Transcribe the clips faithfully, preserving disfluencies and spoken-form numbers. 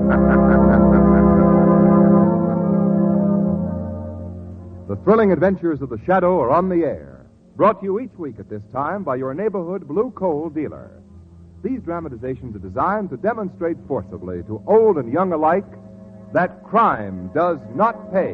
The thrilling adventures of the Shadow are on the air, brought to you each week at this time by your neighborhood Blue Coal dealer. These dramatizations are designed to demonstrate forcibly to old and young alike that crime does not pay.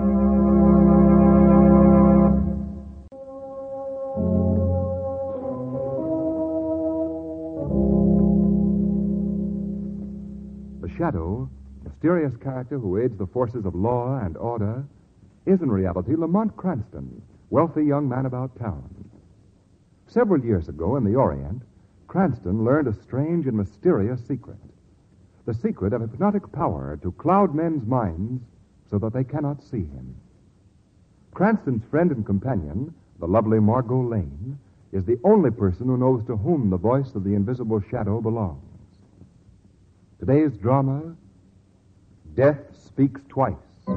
The Shadow, mysterious character who aids the forces of law and order, is in reality Lamont Cranston, wealthy young man about town. Several years ago in the Orient, Cranston learned a strange and mysterious secret. The secret of hypnotic power to cloud men's minds so that they cannot see him. Cranston's friend and companion, the lovely Margot Lane, is the only person who knows to whom the voice of the invisible Shadow belongs. Today's drama, Death Speaks Twice.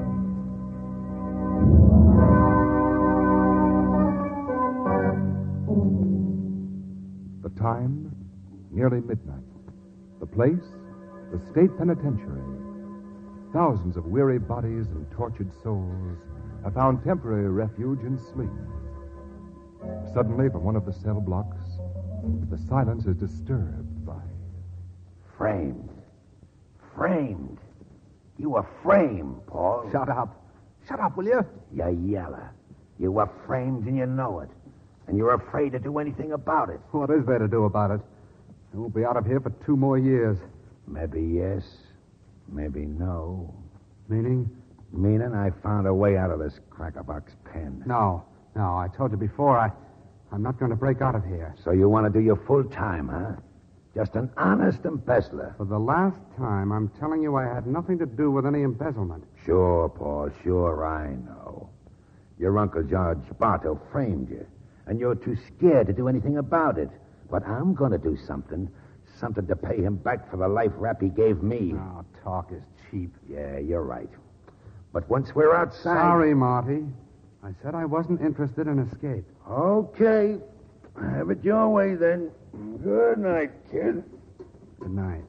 The time, nearly midnight. The place, the state penitentiary. Thousands of weary bodies and tortured souls have found temporary refuge in sleep. Suddenly, from one of the cell blocks, the silence is disturbed by... Framed. Framed. You were framed, Paul. Shut up. Shut up, will you? You yeller. You were framed and you know it. And you're afraid to do anything about it. What is there to do about it? I won't be out of here for two more years. Maybe yes, maybe no. Meaning? Meaning I found a way out of this crackerbox pen. No, no, I told you before, I, I'm not going to break out of here. So you want to do your full time, huh? Just an honest embezzler. For the last time, I'm telling you I had nothing to do with any embezzlement. Sure, Paul, sure, I know. Your Uncle George Bartow framed you, and you're too scared to do anything about it. But I'm going to do something, something to pay him back for the life rap he gave me. Oh, talk is cheap. Yeah, you're right. But once we're outside... Sorry, Marty. I said I wasn't interested in escape. Okay. Have it your way, then. Good night, kid. Good night.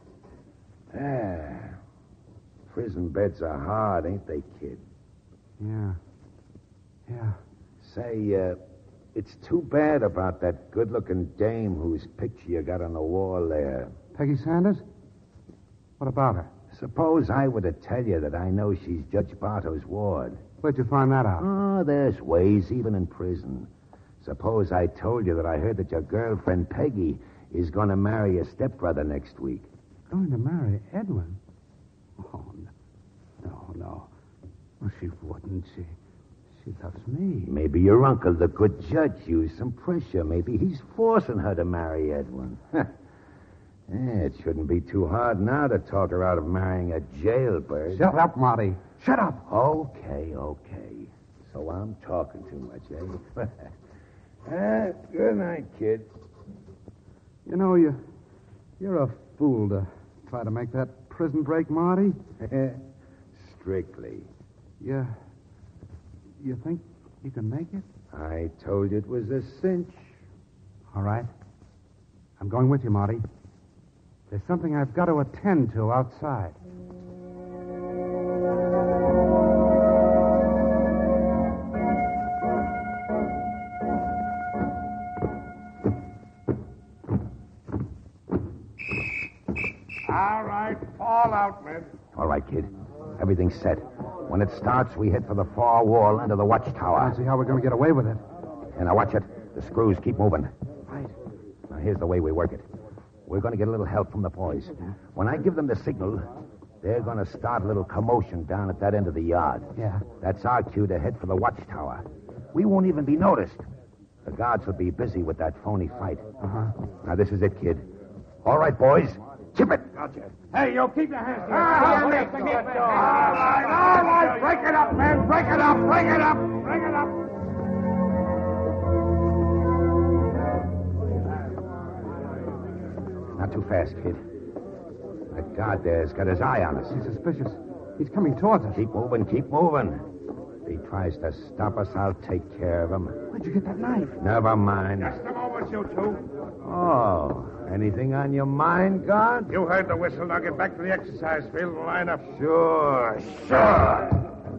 Ah, prison beds are hard, ain't they, kid? Yeah. Yeah. Say, uh, it's too bad about that good-looking dame whose picture you got on the wall there. Peggy Sanders? What about her? Suppose I were to tell you that I know she's Judge Bartow's ward. Where'd you find that out? Oh, there's ways, even in prison. Suppose I told you that I heard that your girlfriend, Peggy, is going to marry your stepbrother next week. Going to marry Edwin? Oh, no. No, no. Well, she wouldn't. She, she loves me. Maybe your uncle, the good judge, used some pressure. Maybe he's forcing her to marry Edwin. Yeah, it shouldn't be too hard now to talk her out of marrying a jailbird. Shut up, Marty. Shut up. Okay, okay. So I'm talking too much, eh? Ah, good night, kid. You know, you, you're a fool to try to make that prison break, Marty. Strictly. You, you think you can make it? I told you it was a cinch. All right. I'm going with you, Marty. There's something I've got to attend to outside. All right, fall out, men. All right, kid. Everything's set. When it starts, we head for the far wall under the I watchtower. don't see how we're going to get away with it. And now watch it. The screws keep moving. Right. Now, here's the way we work it. We're going to get a little help from the boys. When I give them the signal, they're going to start a little commotion down at that end of the yard. Yeah. That's our cue to head for the watchtower. We won't even be noticed. The guards will be busy with that phony fight. Uh-huh. Now, this is it, kid. All right, boys. Chip it. Gotcha. Hey, yo, keep your hands down. Ah, All yeah, right, make all it right, go. all right. Break it up, man. Break it up. Break it up. Break it up. Not too fast, kid. That guard there's got his eye on us. He's suspicious. He's coming towards us. Keep moving, keep moving. If he tries to stop us, I'll take care of him. Where'd you get that knife? Never mind. Just a moment. with you two. Oh, anything on your mind, guard? You heard the whistle. Now get back to the exercise field and line up. Sure, sure.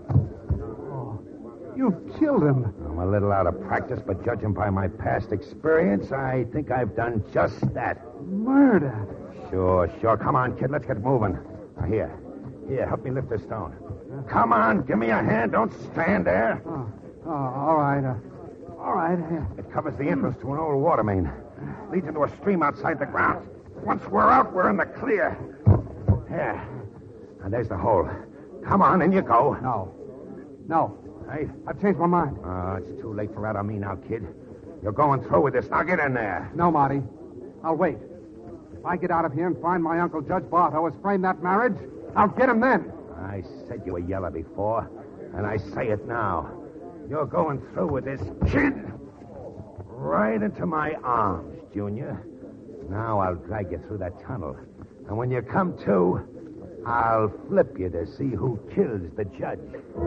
You've killed him. I'm a little out of practice, but judging by my past experience, I think I've done just that. Murder. Sure, sure. Come on, kid. Let's get moving. Now, here. Here, help me lift this stone. Come on, give me a hand. Don't stand there. Oh, oh all right. Uh, all right. Uh, It covers the entrance to an old water main. Leads into a stream outside the ground. Once we're out, we're in the clear. Here. Now, there's the hole. Come on, in you go. no. No. Hey? I've changed my mind. Oh, it's too late for that on me now, kid. You're going through with this. Now, get in there. No, Marty. I'll wait. If I get out of here and find my uncle, Judge Bartow, has framed that marriage, I'll get him then. I said you were yeller before, and I say it now. You're going through with this, kid. Right into my arms, Junior. Now I'll drag you through that tunnel. And when you come to, I'll flip you to see who kills the judge.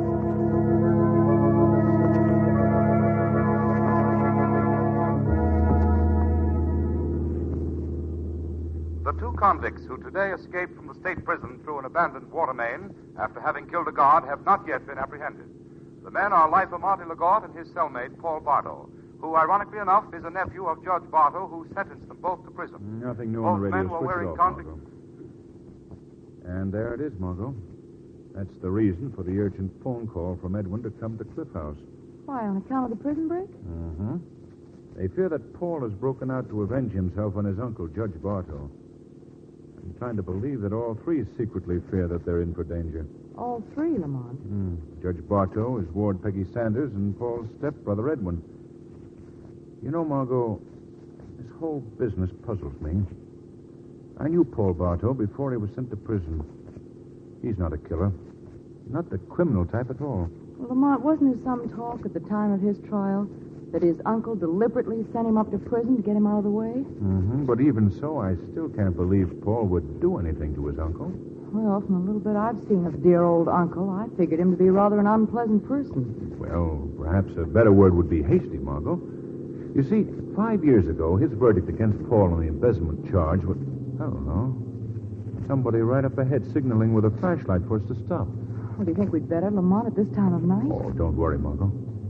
The two convicts who today escaped from the state prison through an abandoned water main after having killed a guard have not yet been apprehended. The men are Lifer Monty Legault and his cellmate, Paul Bartow, who, ironically enough, is a nephew of Judge Bartow, who sentenced them both to prison. Nothing new Both on the radio. men were Switch it wearing off, convict... Margot. And there it is, Margot. That's the reason for the urgent phone call from Edwin to come to Cliff House. Why, on account of the prison break? Uh-huh. They fear that Paul has broken out to avenge himself on his uncle, Judge Bartow. I'm inclined to believe that all three secretly fear that they're in for danger. All three, Lamont. Hmm. Judge Bartow, his ward Peggy Sanders, and Paul's stepbrother Edwin. You know, Margot, this whole business puzzles me. I knew Paul Bartow before he was sent to prison. He's not a killer. Not the criminal type at all. Well, Lamont, wasn't there some talk at the time of his trial that his uncle deliberately sent him up to prison to get him out of the way? Mm-hmm. But even so, I still can't believe Paul would do anything to his uncle. Well, from a little bit I've seen of dear old uncle, I figured him to be rather an unpleasant person. Well, perhaps a better word would be hasty, Margot. You see, five years ago, his verdict against Paul on the embezzlement charge was, I don't know, somebody right up ahead signaling with a flashlight for us to stop. Well, do you think we'd better, Lamont, at this time of night? Oh, don't worry, Margot.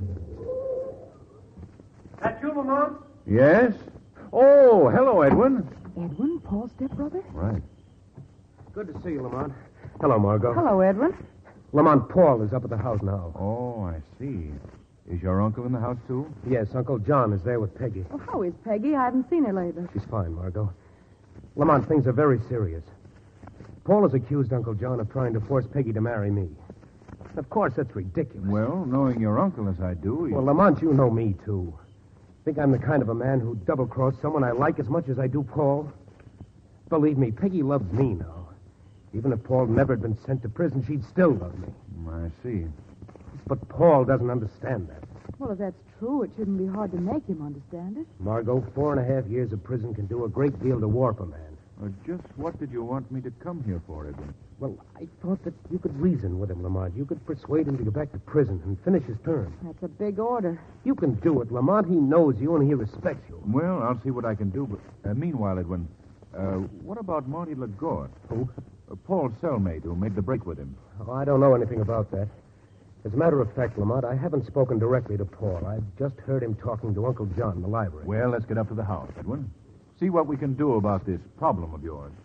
That you, Lamont? Yes? Oh, hello, Edwin. Edwin, Paul's stepbrother? Right. Good to see you, Lamont. Hello, Margot. Hello, Edwin. Lamont, Paul is up at the house now. Oh, I see. Is your uncle in the house, too? Yes, Uncle John is there with Peggy. Well, how is Peggy? I haven't seen her lately. She's fine, Margot. Lamont, things are very serious. Paul has accused Uncle John of trying to force Peggy to marry me. Of course, that's ridiculous. Well, knowing your uncle as I do... You... Well, Lamont, you know me, too. Think I'm the kind of a man who double-crossed someone I like as much as I do Paul? Believe me, Peggy loves me now. Even if Paul never had been sent to prison, she'd still love me. I see. But Paul doesn't understand that. Well, if that's true, it shouldn't be hard to make him understand it. Margot, four and a half years of prison can do a great deal to warp a man. Uh, just what did you want me to come here for, Edwin? Well, I thought that you could reason with him, Lamont. You could persuade him to go back to prison and finish his term. That's a big order. You can do it, Lamont. He knows you and he respects you. Well, I'll see what I can do, but uh, meanwhile, Edwin, uh, what about Monty Legault? Who? Uh, Paul's cellmate who made the break with him. Oh, I don't know anything about that. As a matter of fact, Lamont, I haven't spoken directly to Paul. I've just heard him talking to Uncle John in the library. Well, let's get up to the house, Edwin. See what we can do about this problem of yours.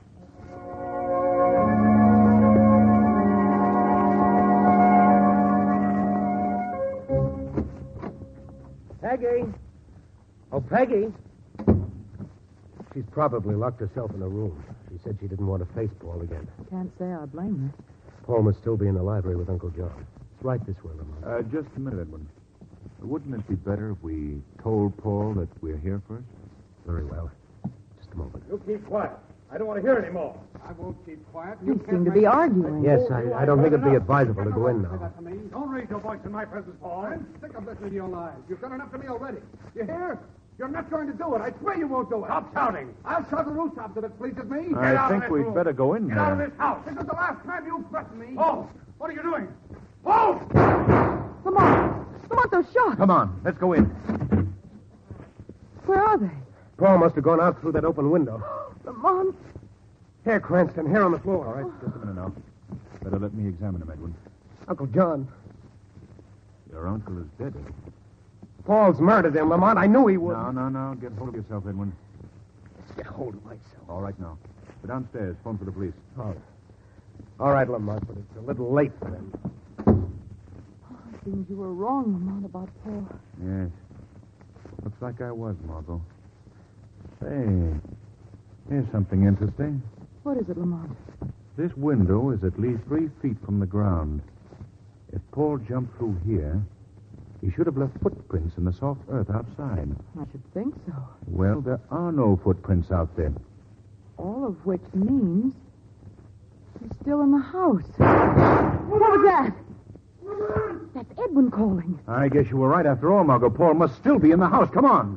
Peggy! Oh, Peggy! She's probably locked herself in a room. She said she didn't want to face Paul again. Can't say I blame her. Paul must still be in the library with Uncle John. It's right this way, Lamont. Uh, just a minute, Edwin. Wouldn't it be better if we told Paul that we're here first? Very well. Just a moment. You keep quiet. I don't want to hear any more. I won't keep quiet. You seem to be arguing. Yes, I, I don't think it'd be advisable to go in now. Don't raise your voice in my presence, Paul. I'm sick of listening to your lies. You've done enough to me already. You hear? You're not going to do it. I swear you won't do it. Stop shouting. I'll shout the rooftops if it pleases me. I out of think this we'd room. better go in Get there. out of this house. This is the last time you threaten me. Oh, what are you doing? Oh! Lamont! Lamont, those shots! Come on, let's go in. Where are they? Paul must have gone out through that open window. Lamont. Here, Cranston, here on the floor. All right, just a minute now. Better let me examine him, Edwin. Uncle John. Your uncle is dead, Edwin. Paul's murdered him, Lamont. I knew he would. No, no, no. Get hold of yourself, Edwin. Let's get hold of myself. All right, now. Go downstairs. Phone for the police. All right. All right, Lamont, but it's a little late for them. It seems you were wrong, Lamont, about Paul. Yes. Looks like I was, Margot. Say, here's something interesting. What is it, Lamont? This window is at least three feet from the ground. If Paul jumped through here, he should have left footprints in the soft earth outside. I should think so. Well, there are no footprints out there. All of which means he's still in the house. What was that? That's Edwin calling. I guess you were right after all, Margot. Paul must still be in the house. Come on.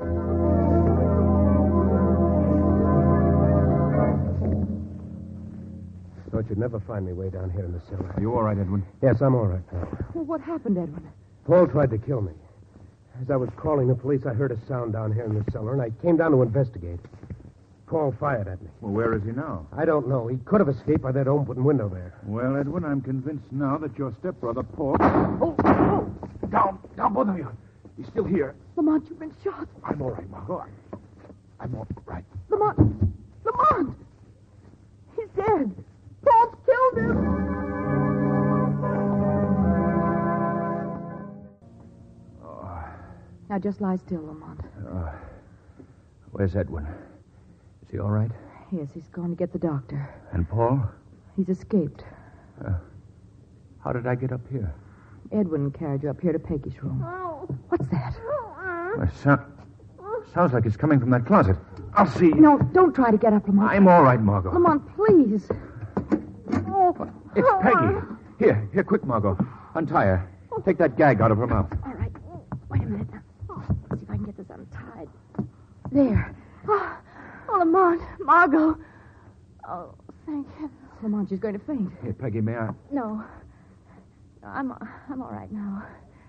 Thought you'd never find me way down here in the cellar. Are you all right, Edwin? Yes, I'm all right now. Well, what happened, Edwin? Paul tried to kill me. As I was calling the police, I heard a sound down here in the cellar, and I came down to investigate. Paul fired at me. Well, where is he now? I don't know. He could have escaped by that open window there. Well, Edwin, I'm convinced now that your stepbrother, Paul... Oh, oh! Down, down, both of you. He's still here. Lamont, you've been shot. I'm all right, Margot. I'm all right. Lamont! Lamont! He's dead. Paul's killed him. Oh, Now just lie still, Lamont. uh, where's Edwin? Is he all right? Yes, he's gone to get the doctor. And Paul? He's escaped. Uh, how did I get up here? Edwin carried you up here to Peggy's room. What's that? Uh, so- sounds like it's coming from that closet. I'll see. No, don't try to get up, Lamont. I'm all right, Margot. Lamont, please. Oh. It's Peggy. Here, here, quick, Margot. Untie her. Take that gag out of her mouth. All right. Wait a minute now. Let's see if I can get this untied. There. Oh, oh Lamont. Margot. Oh, thank heaven. Lamont, she's going to faint. Here, Peggy, may I? No. I'm I'm all right now.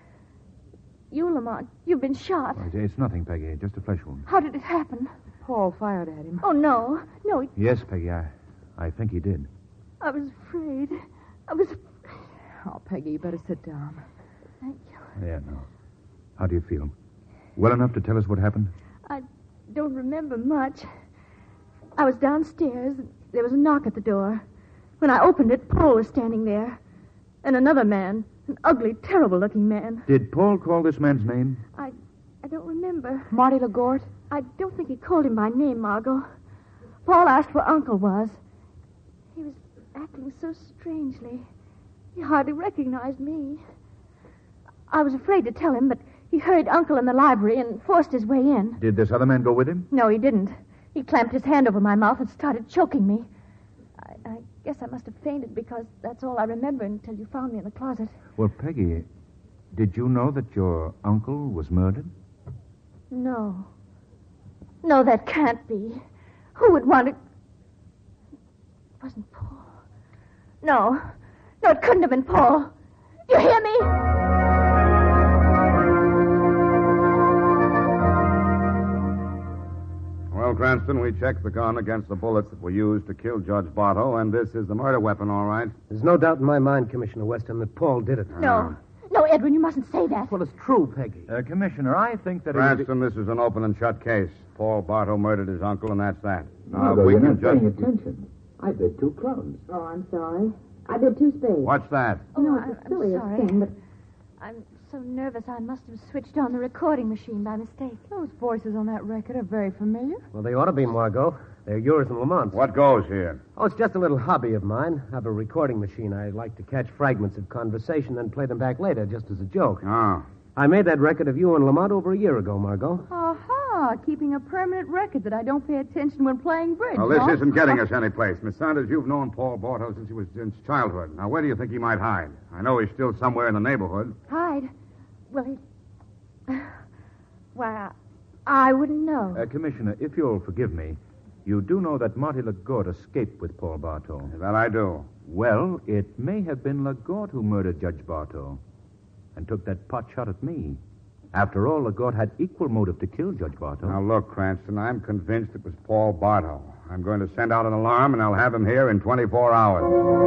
You, Lamont, you've been shot. Oh, it's nothing, Peggy. Just a flesh wound. How did it happen? Paul fired at him. Oh, no. No, he... Yes, Peggy, I, I think he did. I was afraid. I was afraid. Oh, Peggy, you better sit down. Thank you. Yeah, no. How do you feel? Well enough to tell us what happened? I don't remember much. I was downstairs. There was a knock at the door. When I opened it, Paul was standing there. And another man. An ugly, terrible-looking man. Did Paul call this man's name? I I don't remember. Marty LaGorte? I don't think he called him by name, Margot. Paul asked where Uncle was. He was acting so strangely. He hardly recognized me. I was afraid to tell him, but he hurried Uncle in the library and forced his way in. Did this other man go with him? No, he didn't. He clamped his hand over my mouth and started choking me. I, I guess I must have fainted because that's all I remember until you found me in the closet. Well, Peggy, did you know that your uncle was murdered? No. No, that can't be. Who would want to... It wasn't Paul. No. No, it couldn't have been Paul. You hear me? Well, Cranston, we checked the gun against the bullets that were used to kill Judge Bartow, and this is the murder weapon, all right. There's no doubt in my mind, Commissioner Weston, that Paul did it. No. No, Edwin, you mustn't say that. Well, it's true, Peggy. Uh, Commissioner, I think that... it would be- Cranston, this is an open and shut case. Paul Bartow murdered his uncle, and that's that. Now, Margot, we you're can not just... paying attention. I bid two clubs. Oh, I'm sorry. I did two spades. What's that? Oh, No, I- it's the I'm silliest sorry. thing, but I'm so nervous I must have switched on the recording machine by mistake. those voices on that record are very familiar. Well, they ought to be, Margot. They're yours and Lamont's. What goes here? Oh, it's just a little hobby of mine. I have a recording machine. I like to catch fragments of conversation, then play them back later, just as a joke. Oh. I made that record of you and Lamont over a year ago, Margot. Aha, keeping a permanent record that I don't pay attention when playing bridge. Well, this huh? isn't getting us anyplace. Miss Saunders, you've known Paul Bartow since he was in his childhood. Now, where do you think he might hide? I know he's still somewhere in the neighborhood. Hide? Well, he... Why, I wouldn't know. Uh, Commissioner, if you'll forgive me, you do know that Marty LaGorte escaped with Paul Bartow. That I do. Well, it may have been LaGorte who murdered Judge Bartow and took that pot shot at me. After all, Lagarde had equal motive to kill Judge Bartow. Now, look, Cranston, I'm convinced it was Paul Bartow. I'm going to send out an alarm, and I'll have him here in twenty-four hours.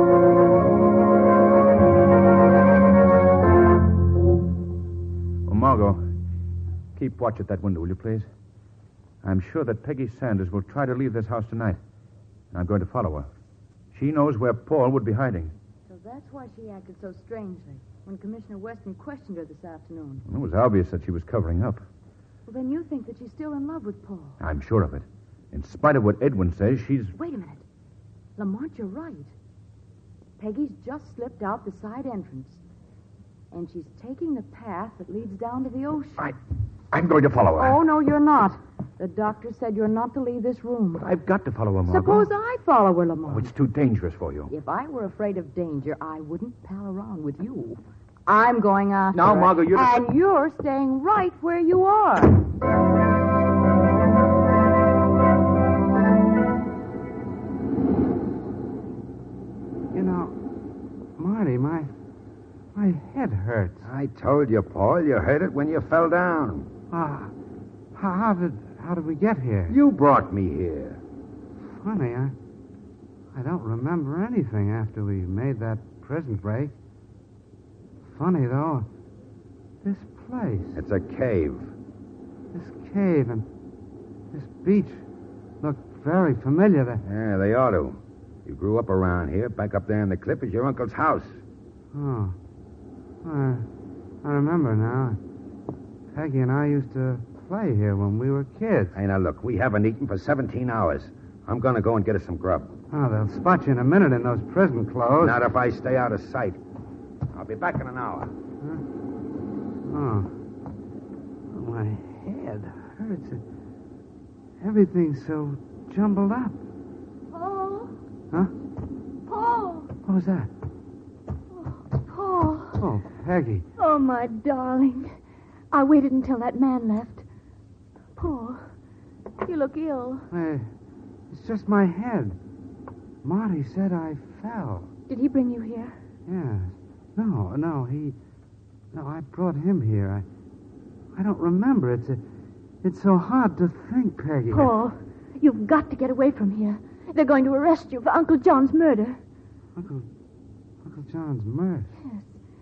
Well, Margot, keep watch at that window, will you, please? I'm sure that Peggy Sanders will try to leave this house tonight. And I'm going to follow her. She knows where Paul would be hiding. So that's why she acted so strangely when Commissioner Weston questioned her this afternoon. It was obvious that she was covering up. Well, then you think that she's still in love with Paul. I'm sure of it. In spite of what Edwin says, she's... Wait a minute. Lamont, you're right. Peggy's just slipped out the side entrance. And she's taking the path that leads down to the ocean. I, I'm going to follow her. Oh, no, you're not. The doctor said you're not to leave this room. But I've got to follow her, Margot. Suppose I follow her, Lamont. Oh, it's too dangerous for you. If I were afraid of danger, I wouldn't pal around with you. I'm going after Now, her. Margot, you're... And you're staying right where you are. You know, Marty, my my head hurts. I told you, Paul, you heard it when you fell down. Ah, how, how did how did we get here? You brought me here. Funny, I I don't remember anything after we made that prison break. Funny though, this place, It's a cave. this cave, and this beach look very familiar. That Yeah, they ought to. You grew up around here. Back up there in the cliff is your uncle's house. oh, I, I remember now. Peggy and I used to play here when we were kids. Hey, now look, we haven't eaten for seventeen hours. I'm going to go and get us some grub. Oh, they'll spot you in a minute in those prison clothes. Not if I stay out of sight. I'll be back in an hour. Oh. Oh, my head hurts. Everything's so jumbled up. Paul? Huh? Paul? What was that? Oh, Paul. Oh, Peggy. Oh, my darling. I waited until that man left. Paul, you look ill. Hey, it's just my head. Marty said I fell. Did he bring you here? Yes. No, no, he... No, I brought him here. I I don't remember. It's a, it's so hard to think, Peggy. Paul, you've got to get away from here. They're going to arrest you for Uncle John's murder. Uncle... Uncle John's murder? Yes.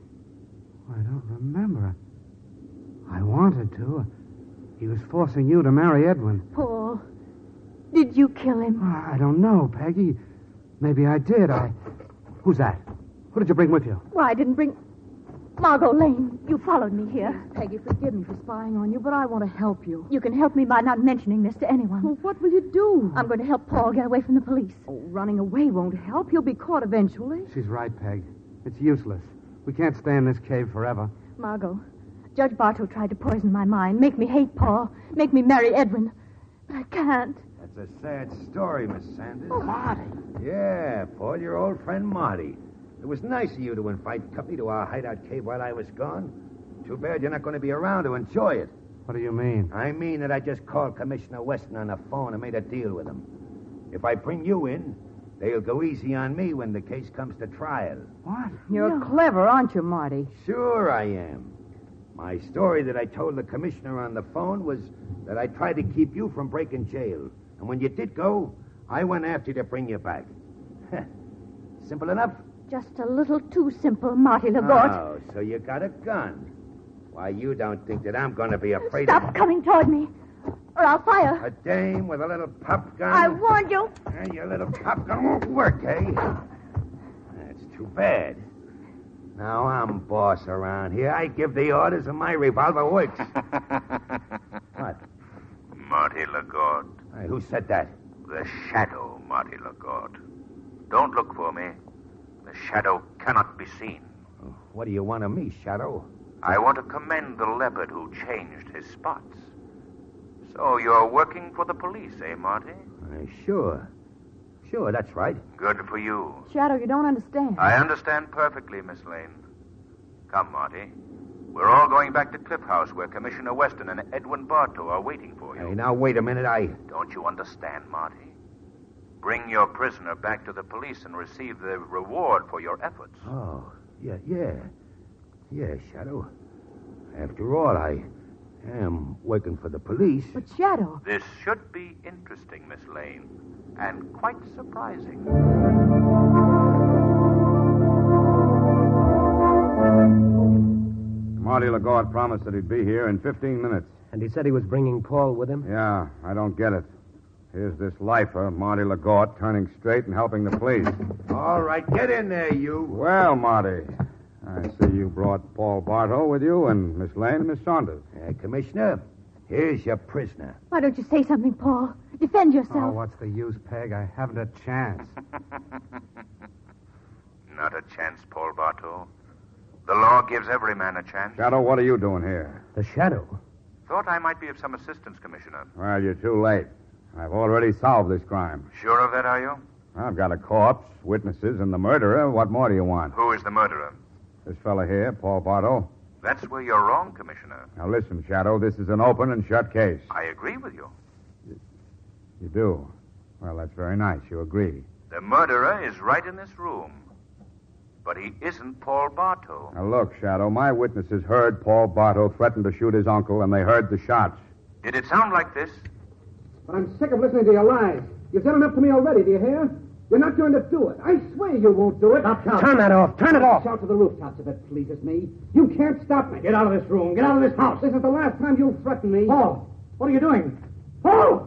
I don't remember. I wanted to. He was forcing you to marry Edwin. Paul, did you kill him? I don't know, Peggy. Maybe I did. I... Who's that? Who did you bring with you? Why, I didn't bring... Margot Lane, you followed me here. Peggy, forgive me for spying on you, but I want to help you. You can help me by not mentioning this to anyone. Well, what will you do? I'm going to help Paul get away from the police. Oh, running away won't help. He'll be caught eventually. She's right, Peg. It's useless. We can't stay in this cave forever. Margot, Judge Bartow tried to poison my mind, make me hate Paul, make me marry Edwin. But I can't. That's a sad story, Miss Sanders. Oh, Marty. Yeah, Paul, your old friend Marty. It was nice of you to invite company to our hideout cave while I was gone. Too bad you're not going to be around to enjoy it. What do you mean? I mean that I just called Commissioner Weston on the phone and made a deal with him. If I bring you in, they'll go easy on me when the case comes to trial. What? You're clever, aren't you, Marty? Sure I am. My story that I told the commissioner on the phone was that I tried to keep you from breaking jail. And when you did go, I went after you to bring you back. Simple enough? Just a little too simple, Marty Lagarde. Oh, so you got a gun. Why, you don't think that I'm going to be afraid Stop of... coming toward me, or I'll fire. A dame with a little pop gun? I warned you. And your little pop gun won't work, eh? That's too bad. Now I'm boss around here. I give the orders and my revolver works. What? Marty Lagarde. Hey, who said that? The shadow, Marty Lagarde. Don't look for me. The shadow cannot be seen. What do you want of me, Shadow? I want to commend the leopard who changed his spots. So you're working for the police, eh, Marty? Uh, sure. Sure, that's right. Good for you. Shadow, you don't understand. I understand perfectly, Miss Lane. Come, Marty. We're all going back to Cliff House where Commissioner Weston and Edwin Bartow are waiting for you. Hey, now, wait a minute. I... Don't you understand, Marty? Bring your prisoner back to the police and receive the reward for your efforts. Oh, yeah, yeah. Yeah, Shadow. After all, I I'm working for the police. But Shadow. This should be interesting, Miss Lane, and quite surprising. Marty Lagarde promised that he'd be here in fifteen minutes. And he said he was bringing Paul with him? Yeah, I don't get it. Here's this lifer, Marty Lagarde, turning straight and helping the police. All right, get in there, you. Well, Marty, I see you brought Paul Bartow with you and Miss Lane and Miss Saunders. Uh, Commissioner, here's your prisoner. Why don't you say something, Paul? Defend Oh, yourself. what's the use, Peg? I haven't a chance. Not a chance, Paul Bartow. The law gives every man a chance. Shadow, what are you doing here? The Shadow? Thought I might be of some assistance, Commissioner. Well, you're too late. I've already solved this crime. Sure of that, are you? I've got a corpse, witnesses, and the murderer. What more do you want? Who is the murderer? This fella here, Paul Bartow. That's where you're wrong, Commissioner. Now listen, Shadow, this is an open and shut case. I agree with you. You do? Well, that's very nice. You agree. The murderer is right in this room. But he isn't Paul Bartow. Now look, Shadow, my witnesses heard Paul Bartow threaten to shoot his uncle, and they heard the shots. Did it sound like this? But I'm sick of listening to your lies. You've said enough to me already, do you hear? You're not going to do it. I swear you won't do it. Stop shouting. Turn that off. Turn it off. Shout to the rooftops if it pleases me. You can't stop me. Get out of this room. Get out of this house. This is the last time you'll threaten me. Paul, what are you doing? Paul!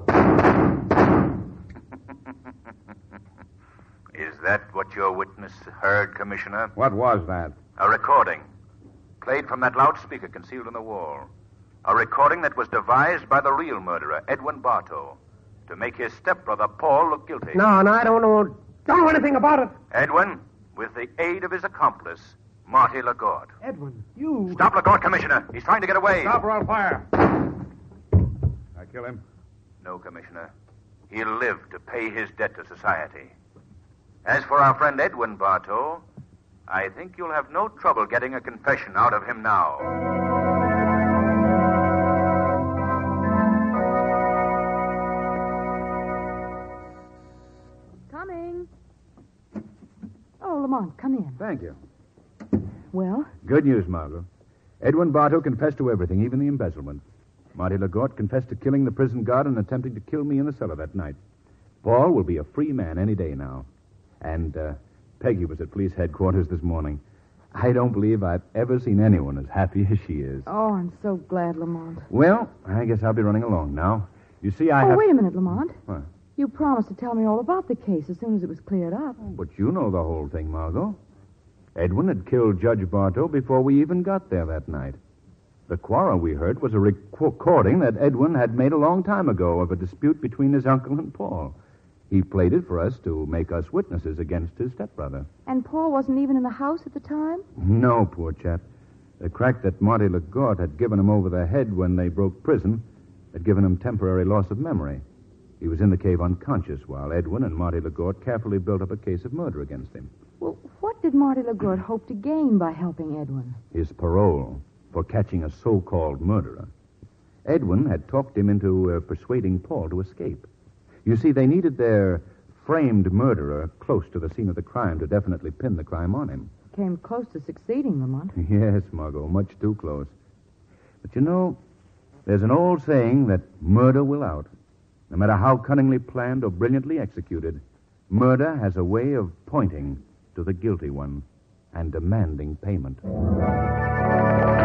Is that what your witness heard, Commissioner? What was that? A recording. Played from that loudspeaker concealed in the wall. A recording that was devised by the real murderer, Edwin Bartow, to make his stepbrother, Paul, look guilty. No, no, I don't know. Don't know anything about it. Edwin, with the aid of his accomplice, Marty Lagarde. Edwin, you... Stop Lagarde, Commissioner. He's trying to get away. Stop or I'll fire. I kill him? No, Commissioner. He'll live to pay his debt to society. As for our friend Edwin Bartow, I think you'll have no trouble getting a confession out of him now. Coming. Oh, Lamont, come in. Thank you. Well? Good news, Margot. Edwin Bartow confessed to everything, even the embezzlement. Marty Lagarde confessed to killing the prison guard and attempting to kill me in the cellar that night. Paul will be a free man any day now. And uh, Peggy was at police headquarters this morning. I don't believe I've ever seen anyone as happy as she is. Oh, I'm so glad, Lamont. Well, I guess I'll be running along now. You see, I oh, have... wait a minute, Lamont. What? You promised to tell me all about the case as soon as it was cleared up. Oh, but you know the whole thing, Margot. Edwin had killed Judge Bartow before we even got there that night. The quarrel we heard was a recording that Edwin had made a long time ago of a dispute between his uncle and Paul. He played it for us to make us witnesses against his stepbrother. And Paul wasn't even in the house at the time? No, poor chap. The crack that Marty Lagarde had given him over the head when they broke prison had given him temporary loss of memory. He was in the cave unconscious while Edwin and Marty Lagarde carefully built up a case of murder against him. Well, what did Marty Lagarde hope to gain by helping Edwin? His parole for catching a so-called murderer. Edwin had talked him into uh, persuading Paul to escape. You see, they needed their framed murderer close to the scene of the crime to definitely pin the crime on him. Came close to succeeding, Lamont. Yes, Margot, much too close. But you know, there's an old saying that murder will out. No matter how cunningly planned or brilliantly executed, murder has a way of pointing to the guilty one and demanding payment.